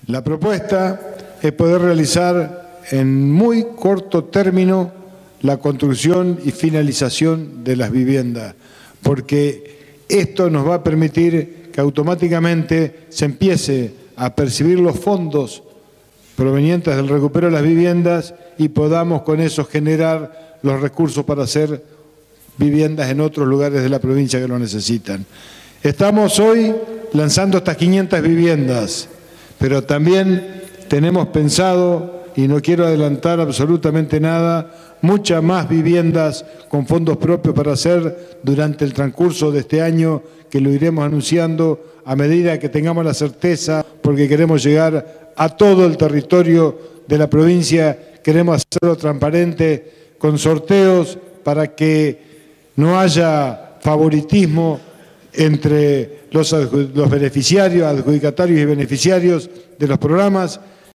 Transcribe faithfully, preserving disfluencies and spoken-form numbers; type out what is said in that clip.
La propuesta es poder realizar en muy corto término la construcción y finalización de las viviendas, porque esto nos va a permitir que automáticamente se empiece a percibir los fondos provenientes del recupero de las viviendas y podamos con eso generar los recursos para hacer viviendas en otros lugares de la provincia que lo necesitan. Estamos hoy lanzando estas quinientas viviendas, pero también tenemos pensado, y no quiero adelantar absolutamente nada, muchas más viviendas con fondos propios para hacer durante el transcurso de este año, que lo iremos anunciando a medida que tengamos la certeza, porque queremos llegar a todo el territorio de la provincia, queremos hacerlo transparente, con sorteos para que no haya favoritismo entre los, los beneficiarios, adjudicatarios y beneficiarios de los programas.